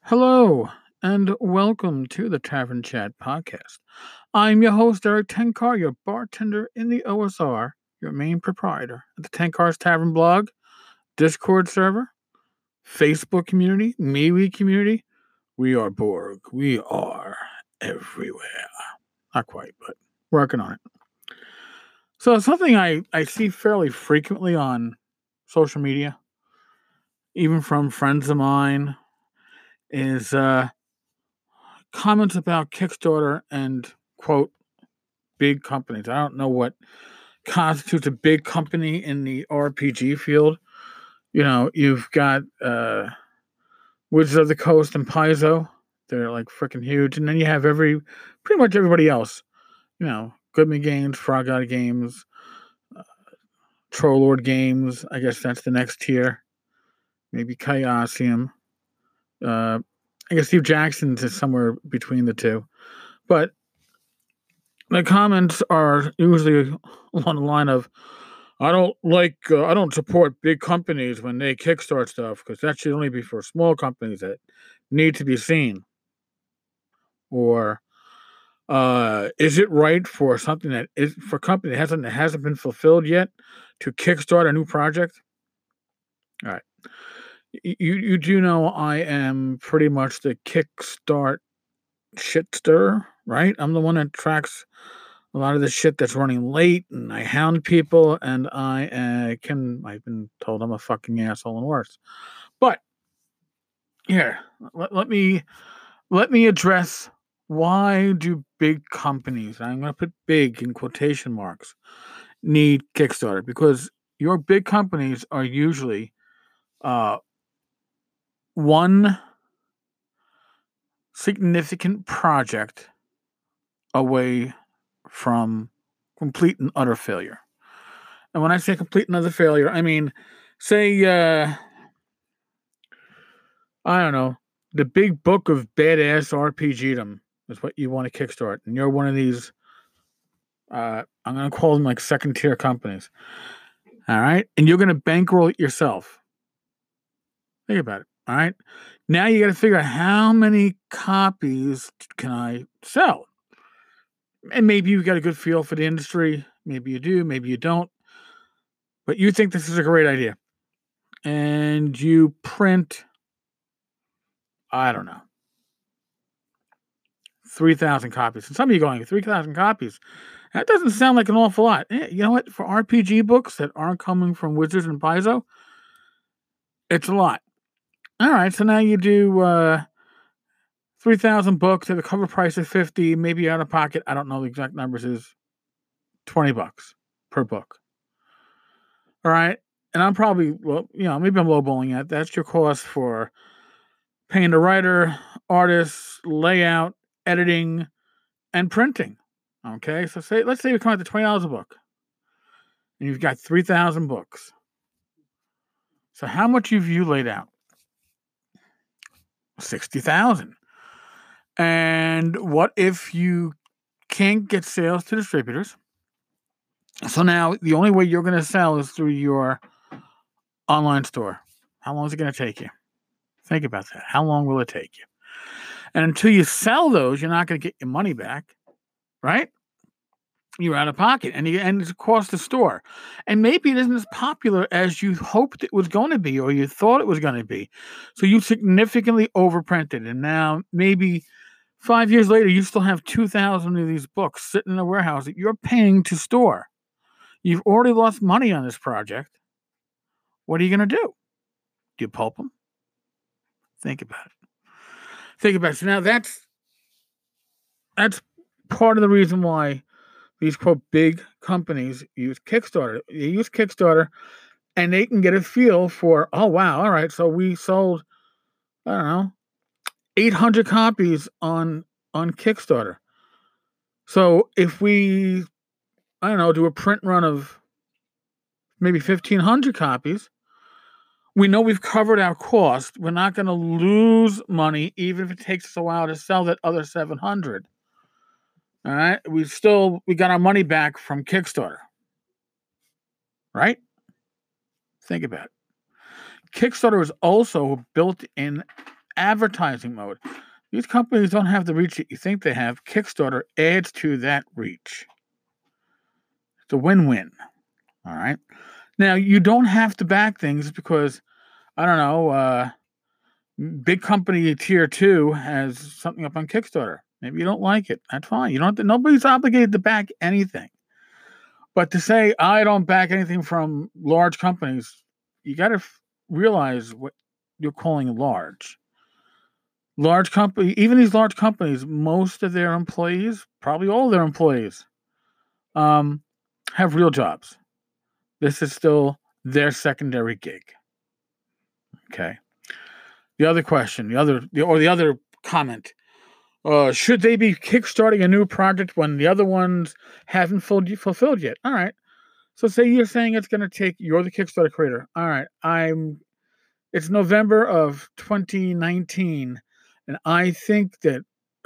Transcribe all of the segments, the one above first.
Hello, and welcome to the Tavern Chat podcast. I'm your host, Eric Tenkar, your bartender in the OSR, your main proprietor at the Tenkar's Tavern blog, Discord server, Facebook community, MeWe community. We are Borg. We are everywhere. Not quite, but working on it. So, something I see fairly frequently on social media, even from friends of mine, is comments about Kickstarter and, quote, big companies. I don't know what constitutes a big company in the RPG field. You know, you've got Wizards of the Coast and Paizo. They're like freaking huge. And then you have pretty much everybody else. You know, Goodman Games, Frog God Games, Troll Lord Games. I guess that's the next tier. Maybe Chaosium. I guess Steve Jackson's is somewhere between the two. But the comments are usually along the line of, I don't support big companies when they kickstart stuff because that should only be for small companies that need to be seen. Or is it right for something that is for a company that hasn't been fulfilled yet to kickstart a new project? All right, you do know I am pretty much the kickstart shitster, right? I'm the one that tracks a lot of the shit that's running late, and I hound people, and I've been told I'm a fucking asshole and worse. But here, let me address, why do big companies, I'm going to put big in quotation marks, need Kickstarter? Because your big companies are usually uh, one significant project away from complete and utter failure. And when I say complete and utter failure, I mean, say, I don't know, the big book of badass RPGdom is what you want to kickstart. And you're one of these, I'm going to call them like second tier companies. All right. And you're going to bankroll it yourself. Think about it. All right. Now you got to figure out, how many copies can I sell? And maybe you've got a good feel for the industry. Maybe you do, maybe you don't. But you think this is a great idea. And you print, I don't know, 3,000 copies. And some of you going, 3,000 copies? That doesn't sound like an awful lot. You know what? For RPG books that aren't coming from Wizards and Paizo, it's a lot. All right, so now you do 3,000 books at a cover price of 50, maybe out of pocket, I don't know the exact numbers, is $20 per book. All right, and I'm probably, maybe I'm lowballing it. That's your cost for paying the writer, artists, layout, editing, and printing. Okay, so let's say we come out to $20 a book, and you've got 3,000 books. So how much have you laid out? 60,000. And what if you can't get sales to distributors? So now the only way you're going to sell is through your online store. How long is it going to take you? Think about that. How long will it take you? And until you sell those, you're not going to get your money back, right? You're out of pocket, and it's cost the store. And maybe it isn't as popular as you hoped it was going to be, or you thought it was going to be. So you significantly overprinted, and now maybe 5 years later, you still have 2,000 of these books sitting in a warehouse that you're paying to store. You've already lost money on this project. What are you going to do? Do you pulp them? Think about it. So now that's part of the reason why these, quote, big companies use Kickstarter. They use Kickstarter, and they can get a feel for, oh, wow, all right, so we sold, I don't know, 800 copies on Kickstarter. So if we, I don't know, do a print run of maybe 1,500 copies, we know we've covered our cost. We're not going to lose money, even if it takes us a while to sell that other 700. All right, we got our money back from Kickstarter, right? Think about it. Kickstarter is also a built-in advertising mode. These companies don't have the reach that you think they have. Kickstarter adds to that reach. It's a win-win. All right. Now, you don't have to back things because, I don't know, big company tier 2 has something up on Kickstarter. Maybe you don't like it. That's fine. You don't have to, nobody's obligated to back anything. But to say I don't back anything from large companies, you got to realize what you're calling large. Large company, even these large companies, most of their employees, probably all their employees, have real jobs. This is still their secondary gig. Okay. The other question, the other comment. Should they be kickstarting a new project when the other ones haven't fulfilled yet? All right. So say you're saying it's going to take, you're the Kickstarter creator. All right. It's November of 2019. And I think that,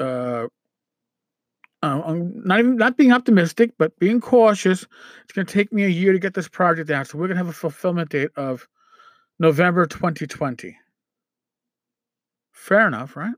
I'm not being optimistic, but being cautious. It's going to take me a year to get this project out. So we're going to have a fulfillment date of November 2020. Fair enough, right?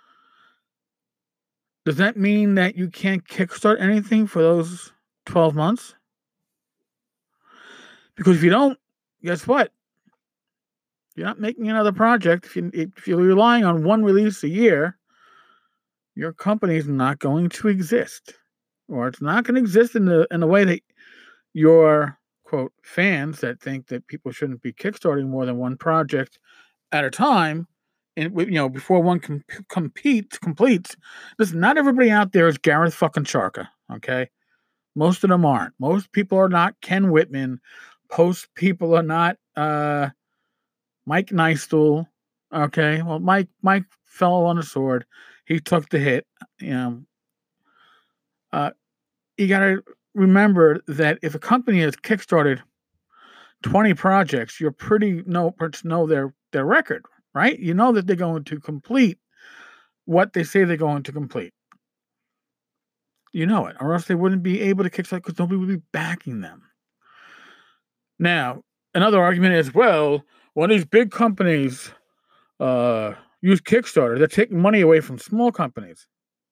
Does that mean that you can't kickstart anything for those 12 months? Because if you don't, guess what? You're not making another project. If you're relying on one release a year, your company is not going to exist, or it's not going to exist in the way that your quote fans that think that people shouldn't be kickstarting more than one project at a time. And before one completes. Listen, not everybody out there is Gareth fucking Charka. Okay, most of them aren't. Most people are not Ken Whitman. Most people are not Mike Nystuen. Okay, well, Mike fell on a sword. He took the hit. You got to remember that if a company has kickstarted 20 projects, you're know their record, right? You know that they're going to complete what they say they're going to complete. You know it, or else they wouldn't be able to kickstart because nobody would be backing them. Now, another argument is, well, when these big companies use Kickstarter, they're taking money away from small companies.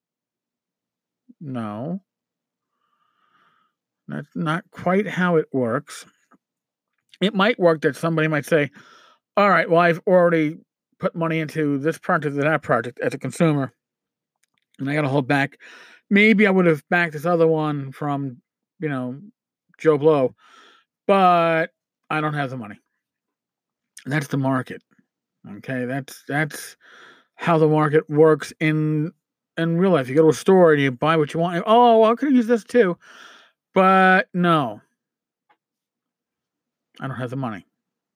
No. That's not quite how it works. It might work that somebody might say, all right, well, I've already put money into this project or that project as a consumer, and I got to hold back. Maybe I would have backed this other one from, Joe Blow, but I don't have the money. That's the market. Okay, that's how the market works in real life. You go to a store and you buy what you want. Oh, well, I could use this too, but no, I don't have the money.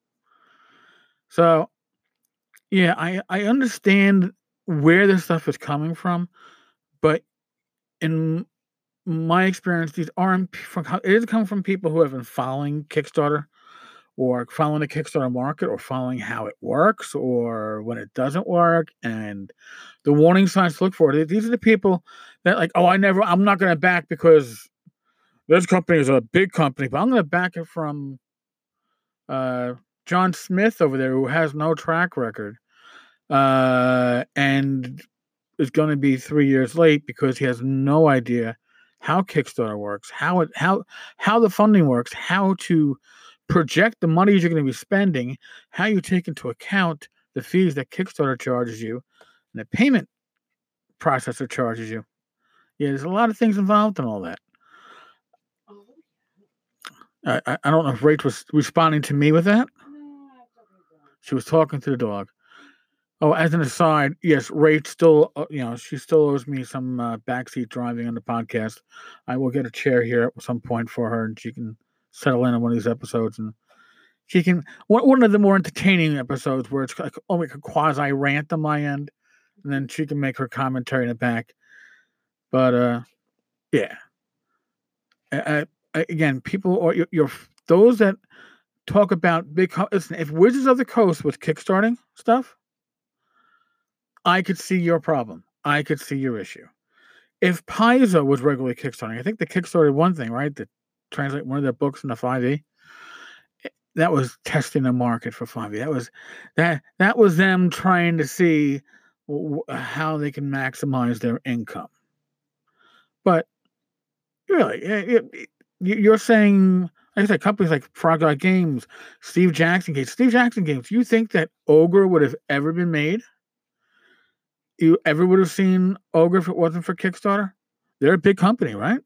So, yeah, I understand where this stuff is coming from, but in my experience, these aren't it is coming from people who have been following Kickstarter or following the Kickstarter market or following how it works or when it doesn't work and the warning signs to look for. These are the people that I'm not going to back because this company is a big company, but I'm going to back it from John Smith over there who has no track record and is going to be 3 years late because he has no idea how Kickstarter works, how the funding works, how to project the money you're going to be spending, how you take into account the fees that Kickstarter charges you, and the payment processor charges you. Yeah, there's a lot of things involved in all that. I don't know if Rach was responding to me with that. She was talking to the dog. Oh, as an aside, yes, Rach still, she still owes me some backseat driving on the podcast. I will get a chair here at some point for her, and she can settle in on one of these episodes, and she can one of the more entertaining episodes where it's like a quasi rant on my end, and then she can make her commentary in the back. But yeah, again, people or you're those that talk about big. Listen, if Wizards of the Coast was kickstarting stuff, I could see your problem. I could see your issue. If Paizo was regularly kickstarting, I think they kickstarted one thing, right? To translate one of their books into 5e. that was testing the market for Fonzie. That was them trying to see how they can maximize their income. But really, you're saying, like I said, companies like Frog Eye Games, Steve Jackson Games. You think that Ogre would have ever been made? You ever would have seen Ogre if it wasn't for Kickstarter? They're a big company, right?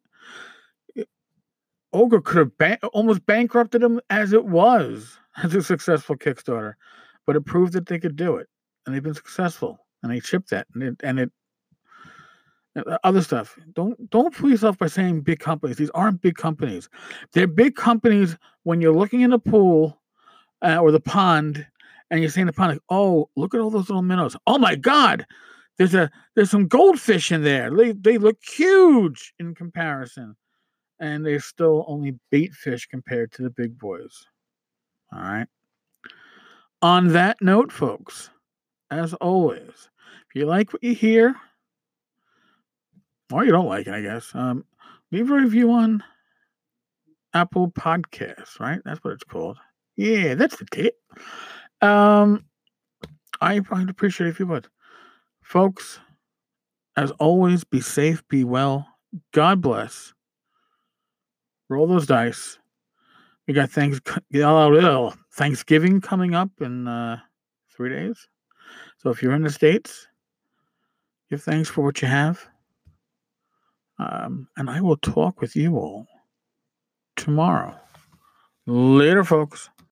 Ogre could have almost bankrupted them as it was as a successful Kickstarter, but it proved that they could do it, and they've been successful, and they shipped that, and it other stuff. Don't fool yourself by saying big companies. These aren't big companies. They're big companies when you're looking in the pool or the pond, and you're saying the pond, like, oh, look at all those little minnows. Oh my God, there's some goldfish in there. They look huge in comparison. And they're still only bait fish compared to the big boys. All right. On that note, folks, as always, if you like what you hear, or you don't like it, I guess, leave a review on Apple Podcasts, right? That's what it's called. Yeah, that's the tip. I'd appreciate it if you would. Folks, as always, be safe, be well. God bless. Roll those dice. We got Thanksgiving coming up in 3 days. So if you're in the States, give thanks for what you have. And I will talk with you all tomorrow. Later, folks.